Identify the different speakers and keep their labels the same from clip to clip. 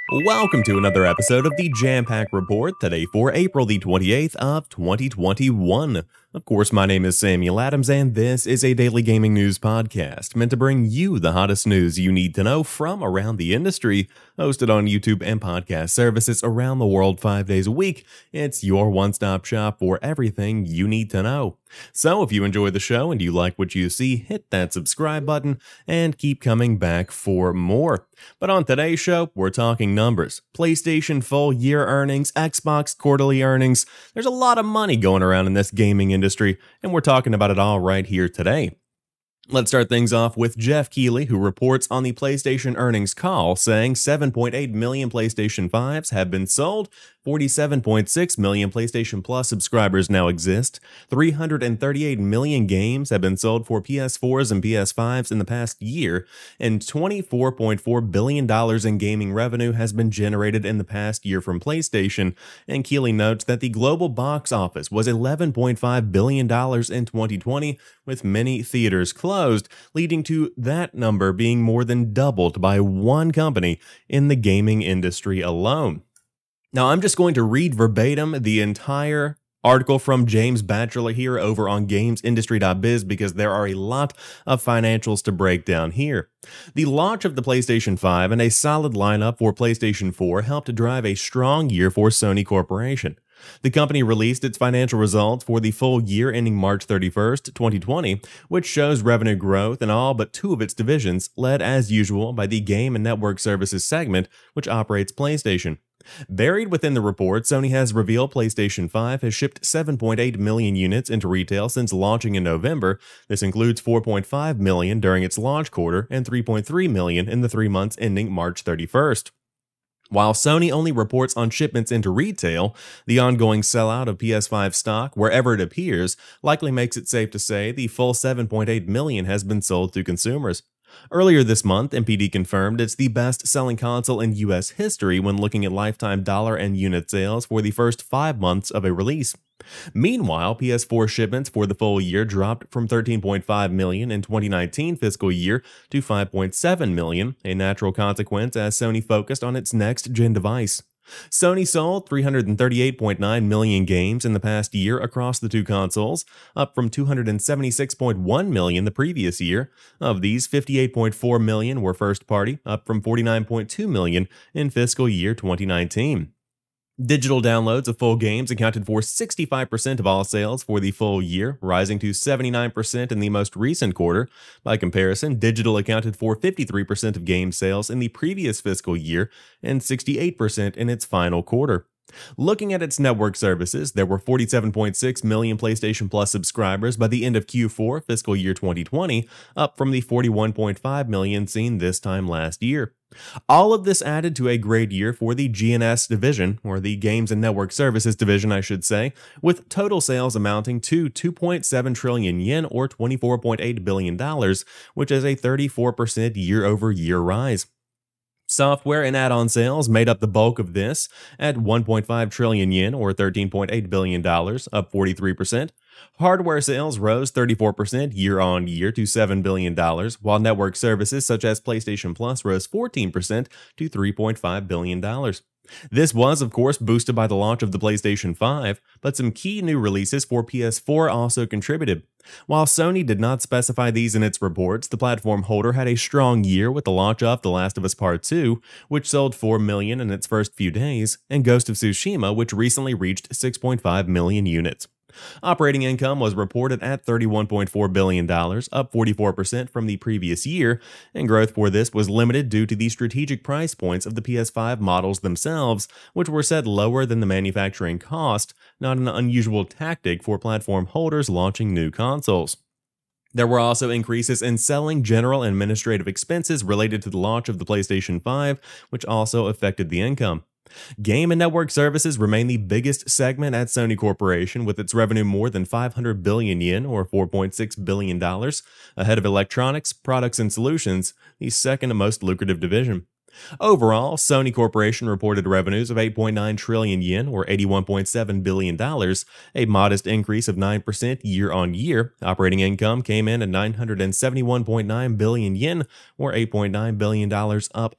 Speaker 1: Welcome to another episode of the Jam Pack Report, today for April the 28th of 2021. Of course, my name is Samuel Adams, and this is a daily gaming news podcast meant to bring you the hottest news you need to know from around the industry. Hosted on YouTube and podcast services around the world 5 days a week, it's your one-stop shop for everything you need to know. So if you enjoy the show and you like what you see, hit that subscribe button and keep coming back for more. But on today's show, we're talking numbers, PlayStation full year earnings, Xbox quarterly earnings. There's a lot of money going around in this gaming industry, and we're talking about it all right here today. Let's start things off with Jeff Keighley, who reports on the PlayStation earnings call, saying 7.8 million PlayStation 5s have been sold, 47.6 million PlayStation Plus subscribers now exist, 338 million games have been sold for PS4s and PS5s in the past year, and $24.4 billion in gaming revenue has been generated in the past year from PlayStation. And Keighley notes that the global box office was $11.5 billion in 2020, with many theaters closed, leading to that number being more than doubled by one company in the gaming industry alone. Now, I'm just going to read verbatim the entire article from James Batchelor here over on GamesIndustry.biz because there are a lot of financials to break down here. The launch of the PlayStation 5 and a solid lineup for PlayStation 4 helped drive a strong year for Sony Corporation. The company released its financial results for the full year ending March 31st, 2020, which shows revenue growth in all but two of its divisions, led as usual by the Game and Network Services segment, which operates PlayStation. Buried within the report, Sony has revealed PlayStation 5 has shipped 7.8 million units into retail since launching in November. This includes 4.5 million during its launch quarter and 3.3 million in the 3 months ending March 31st. While Sony only reports on shipments into retail, the ongoing sellout of PS5 stock wherever it appears likely makes it safe to say the full 7.8 million has been sold to consumers. Earlier this month, NPD confirmed it's the best-selling console in US history when looking at lifetime dollar and unit sales for the first 5 months of a release. Meanwhile, PS4 shipments for the full year dropped from 13.5 million in 2019 fiscal year to 5.7 million, a natural consequence as Sony focused on its next-gen device. Sony sold 338.9 million games in the past year across the two consoles, up from 276.1 million the previous year. Of these, 58.4 million were first-party, up from 49.2 million in fiscal year 2019. Digital downloads of full games accounted for 65% of all sales for the full year, rising to 79% in the most recent quarter. By comparison, digital accounted for 53% of game sales in the previous fiscal year and 68% in its final quarter. Looking at its network services, there were 47.6 million PlayStation Plus subscribers by the end of Q4 fiscal year 2020, up from the 41.5 million seen this time last year. All of this added to a great year for the GNS division, or the Games and Network Services division I should say, with total sales amounting to 2.7 trillion yen or $24.8 billion, which is a 34% year-over-year rise. Software and add-on sales made up the bulk of this at 1.5 trillion yen or $13.8 billion, up 43%. Hardware sales rose 34% year-on-year to $7 billion, while network services such as PlayStation Plus rose 14% to $3.5 billion. This was, of course, boosted by the launch of the PlayStation 5, but some key new releases for PS4 also contributed. While Sony did not specify these in its reports, the platform holder had a strong year with the launch of The Last of Us Part 2, which sold 4 million in its first few days, and Ghost of Tsushima, which recently reached 6.5 million units. Operating income was reported at $31.4 billion, up 44% from the previous year, and growth for this was limited due to the strategic price points of the PS5 models themselves, which were set lower than the manufacturing cost, not an unusual tactic for platform holders launching new consoles. There were also increases in selling, general, and administrative expenses related to the launch of the PlayStation 5, which also affected the income. Game and Network Services remain the biggest segment at Sony Corporation, with its revenue more than 500 billion yen or $4.6 billion, ahead of Electronics, Products and Solutions, the second most lucrative division. Overall, Sony Corporation reported revenues of 8.9 trillion yen, or $81.7 billion, a modest increase of 9% year on year. Operating income came in at 971.9 billion yen, or $8.9 billion, up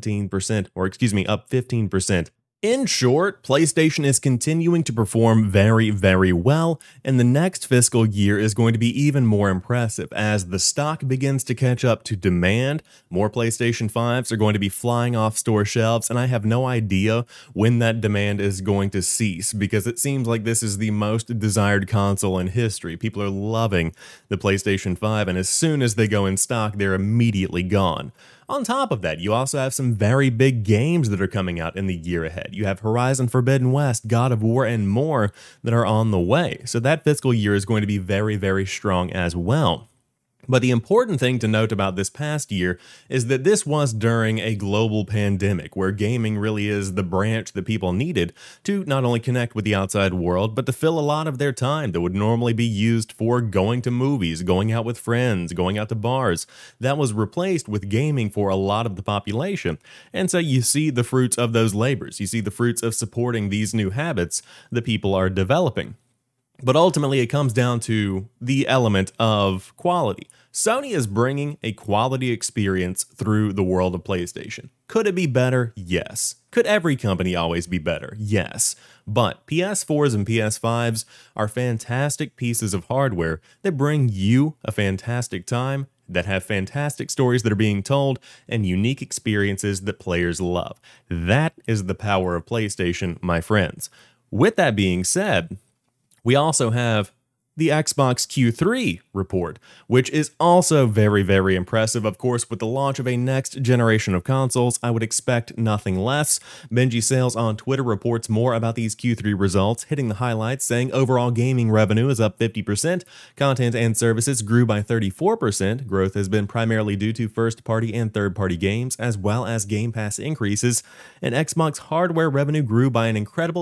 Speaker 1: 17%, up 15%. In short, PlayStation is continuing to perform very, very well, and the next fiscal year is going to be even more impressive as the stock begins to catch up to demand. More PlayStation 5s are going to be flying off store shelves, and I have no idea when that demand is going to cease because it seems like this is the most desired console in history. People are loving the PlayStation 5, and as soon as they go in stock, they're immediately gone. On top of that, you also have some very big games that are coming out in the year ahead. You have Horizon Forbidden West, God of War, and more that are on the way. So that fiscal year is going to be very, very strong as well. But the important thing to note about this past year is that this was during a global pandemic where gaming really is the branch that people needed to not only connect with the outside world, but to fill a lot of their time that would normally be used for going to movies, going out with friends, going out to bars. That was replaced with gaming for a lot of the population. And so you see the fruits of those labors. You see the fruits of supporting these new habits that people are developing. But ultimately, it comes down to the element of quality. Sony is bringing a quality experience through the world of PlayStation. Could it be better? Yes. Could every company always be better? Yes. But PS4s and PS5s are fantastic pieces of hardware that bring you a fantastic time, that have fantastic stories that are being told, and unique experiences that players love. That is the power of PlayStation, my friends. With that being said, we also have the Xbox Q3 report, which is also very, very impressive. Of course, with the launch of a next generation of consoles, I would expect nothing less. Benji Sales on Twitter reports more about these Q3 results, hitting the highlights, saying overall gaming revenue is up 50%, content and services grew by 34%. Growth has been primarily due to first-party and third-party games, as well as Game Pass increases, and Xbox hardware revenue grew by an incredible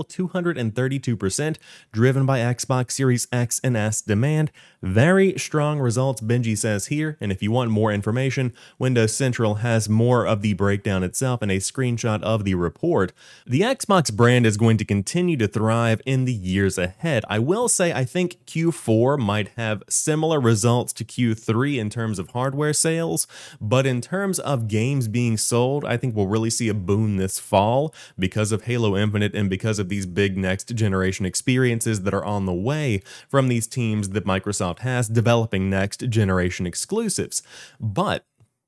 Speaker 1: 232%, driven by Xbox Series X and S demand. Very strong results, Benji says here, and if you want more information, Windows Central has more of the breakdown itself and a screenshot of the report. The Xbox brand is going to continue to thrive in the years ahead. I will say I think Q4 might have similar results to Q3 in terms of hardware sales, but in terms of games being sold, I think we'll really see a boom this fall because of Halo Infinite and because of these big next generation experiences that are on the way from these teams that Microsoft has developing next generation exclusives. But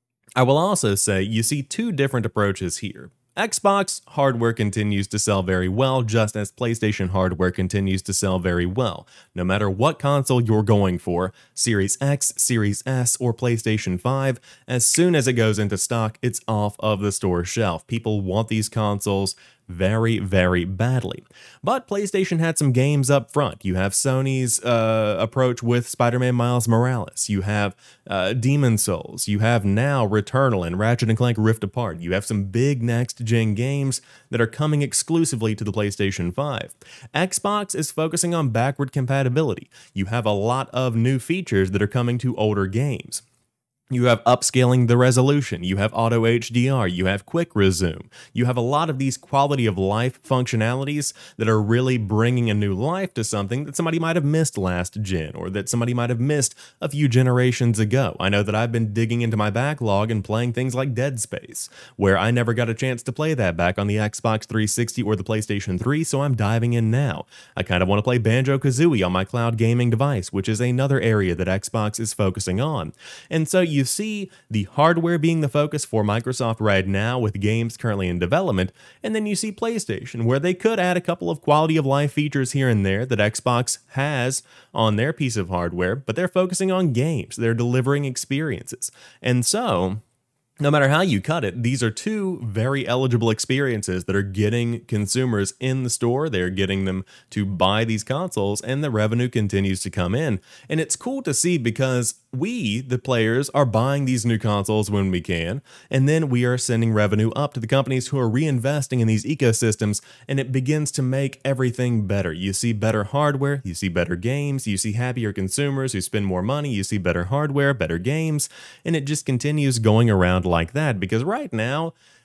Speaker 1: I will also say you see two different approaches here. Xbox hardware continues to sell very well, just as PlayStation hardware continues to sell very well. No matter what console you're going for, Series X, Series S, or PlayStation 5, as soon as it goes into stock, it's off of the store shelf. People want these consoles very, very badly. But PlayStation had some games up front. You have Sony's approach with Spider-Man Miles Morales. You have Demon's Souls. You have now Returnal and Ratchet & Clank Rift Apart. You have some big next-gen games that are coming exclusively to the PlayStation 5. Xbox is focusing on backward compatibility. You have a lot of new features that are coming to older games. You have upscaling the resolution, you have auto HDR, you have quick resume, you have a lot of these quality of life functionalities that are really bringing a new life to something that somebody might have missed last gen or that somebody might have missed a few generations ago. I know that I've been digging into my backlog and playing things like Dead Space, where I never got a chance to play that back on the Xbox 360 or the PlayStation 3, so I'm diving in now. I kind of want to play Banjo-Kazooie on my cloud gaming device, which is another area that Xbox is focusing on. And so you see the hardware being the focus for Microsoft right now with games currently in development, and then you see PlayStation, where they could add a couple of quality of life features here and there that Xbox has on their piece of hardware, but they're focusing on games. They're delivering experiences. And so no matter how you cut it, these are two very eligible experiences that are getting consumers in the store. They're getting them to buy these consoles, and the revenue continues to come in. And it's cool to see because we, the players, are buying these new consoles when we can, and then we are sending revenue up to the companies who are reinvesting in these ecosystems, and it begins to make everything better. You see better hardware, you see better games, you see happier consumers who spend more money, you see better hardware, better games, and it just continues going around like that, because right now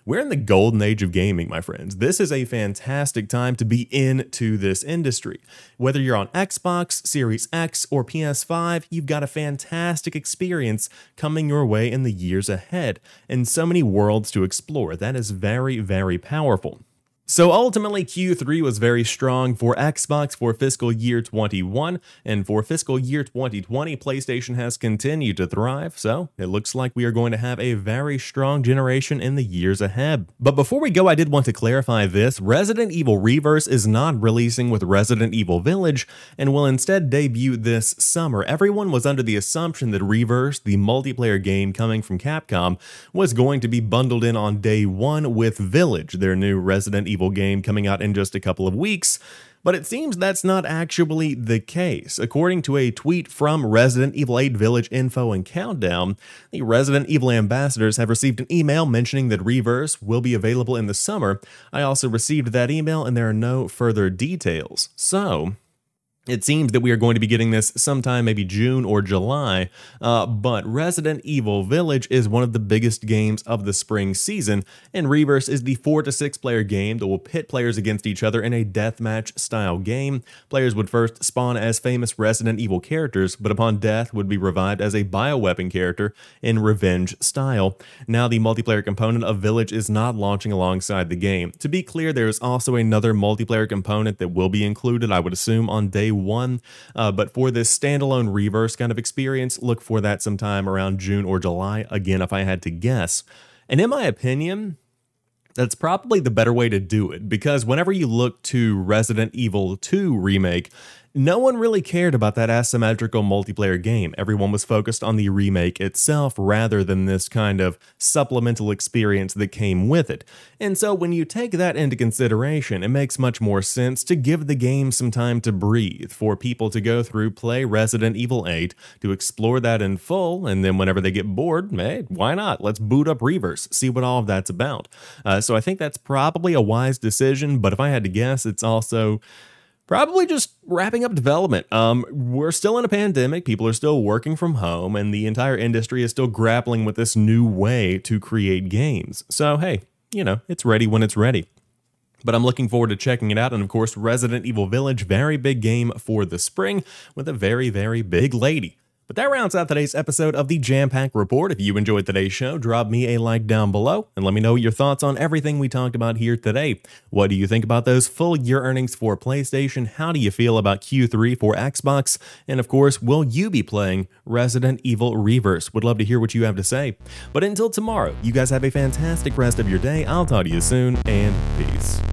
Speaker 1: We're in the golden age of gaming, my friends. This is a fantastic time to be into this industry. Whether you're on Xbox, Series X, or PS5, you've got a fantastic experience coming your way in the years ahead, and so many worlds to explore. That is very, very powerful. So ultimately, Q3 was very strong for Xbox for fiscal year 21, and for fiscal year 2020, PlayStation has continued to thrive, so it looks like we are going to have a very strong generation in the years ahead. But before we go, I did want to clarify this. Resident Evil Reverse is not releasing with Resident Evil Village, and will instead debut this summer. Everyone was under the assumption that Reverse, the multiplayer game coming from Capcom, was going to be bundled in on day one with Village, their new Resident Evil game coming out in just a couple of weeks, but it seems that's not actually the case. According to a tweet from Resident Evil 8 Village Info and Countdown, the Resident Evil ambassadors have received an email mentioning that Reverse will be available in the summer. I also received that email and there are no further details. So it seems that we are going to be getting this sometime maybe June or July, but Resident Evil Village is one of the biggest games of the spring season, and Reverse is the 4 to 6 player game that will pit players against each other in a deathmatch style game. Players would first spawn as famous Resident Evil characters, but upon death would be revived as a bioweapon character in revenge style. Now the multiplayer component of Village is not launching alongside the game. To be clear, there is also another multiplayer component that will be included, I would assume, on day one, but for this standalone Reverse kind of experience, look for that sometime around June or July, again if I had to guess. And in my opinion, that's probably the better way to do it, because whenever you look to Resident Evil 2 Remake, no one really cared about that asymmetrical multiplayer game. Everyone was focused on the remake itself rather than this kind of supplemental experience that came with it. And so when you take that into consideration, it makes much more sense to give the game some time to breathe, for people to go through, play Resident Evil 8, to explore that in full, and then whenever they get bored, hey, why not? Let's boot up Reverse, see what all of that's about. So I think that's probably a wise decision, but if I had to guess, it's also probably just wrapping up development. We're still in a pandemic, people are still working from home, and the entire industry is still grappling with this new way to create games. So hey, you know, it's ready when it's ready. But I'm looking forward to checking it out, and of course, Resident Evil Village, very big game for the spring, with a very, very big lady. But that rounds out today's episode of the Jam Pack Report. If you enjoyed today's show, drop me a like down below and let me know your thoughts on everything we talked about here today. What do you think about those full year earnings for PlayStation? How do you feel about Q3 for Xbox? And of course, will you be playing Resident Evil Reverse? Would love to hear what you have to say. But until tomorrow, you guys have a fantastic rest of your day. I'll talk to you soon, and peace.